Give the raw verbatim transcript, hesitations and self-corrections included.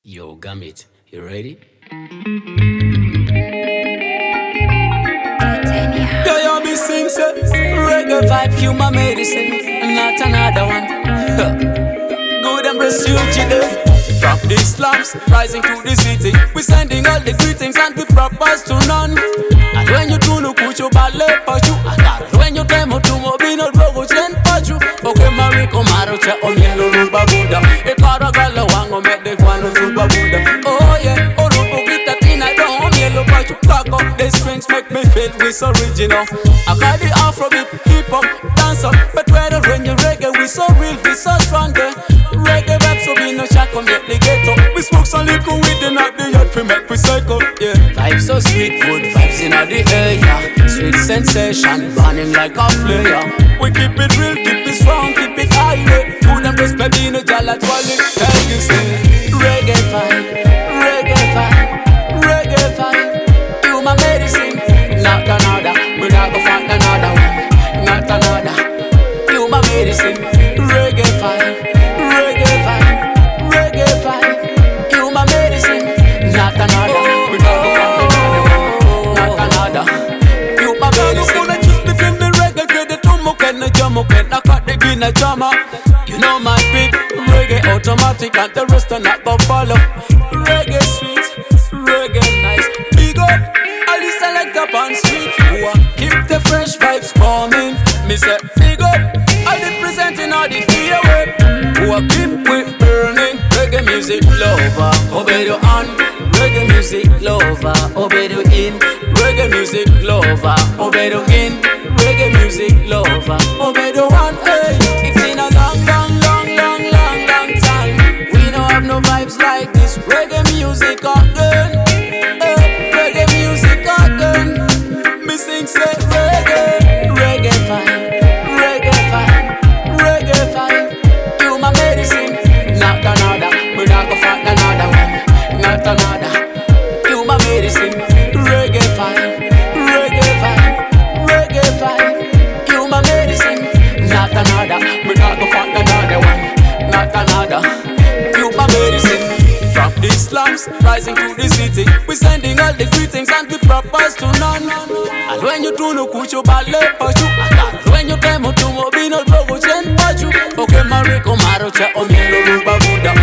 Yo, Gambit, you ready? Yo, yo, me sing, say reggae vibe, human medicine, not another one. Good and pursuit today. From the slums, rising to the city, we sending all the greetings and we propose to none. And when you do look put your ballet for you, and when you came to mobile, rogo chen pachu. Okay, Mariko Marocha, on yellow ruba Buddha. A caragala wango met the one ruba Buddha. Oh yeah, oh rubo kita tina don't yellow pachu. Cock up the strings make me feel this original. I got the Afrobeat, hip hop, dance up, but whether when you reggae, we so real, we so strong. eh. Reggae rap, so we no shack on get the ghetto. We smoke some liquor with the night, the yacht we make we cycle. Yeah, vibes so sweet, good vibes in the air. Yeah. Sweet sensation, burning like a flare. We keep it real, keep it strong, keep it high. Yeah. Food and breast, baby, no jala twirling. Tell you say, reggae vibe, reggae vibe, reggae vibe. You my medicine, not another. We not go find another one, not another. You my medicine, reggae vibe, reggae vibe, reggae vibe. You my medicine, not another. We not go find another one, not another. You my medicine. You just between the reggae, get the tumo, and the jamo, and I cut the guinea jama. You know my beat, reggae automatic, and the rest are not gonna follow. Reggae sweet, reggae nice. Big up, all the select up on street. Who a keep the fresh vibes coming. Me say big up, all the presenting all the gear way. Who a keep it burning. Reggae music lover, obey you on. Reggae music lover, obey you in. Reggae music lover, obey you in. Reggae music lover, obey you on. Hey, it's been a long, long, long, long, long, long time. We don't have no vibes like this. Reggae music again. Hey, reggae music again. Me sing say reggae, reggae vibe, reggae vibe, reggae vibe. You my medicine, not another. We not go find another one, not another. You my medicine, reggae vibe, reggae vibe, reggae vibe. You my medicine, not another. We not go find another one, not another. You my medicine. From the slums, rising to the city, we sending all the greetings and we propose to none. And when you do no kucho ballet pachu, and when you came to mobile, rogo chen pachu. Okay, Mariko Marocha, on yellow ruba Buddha.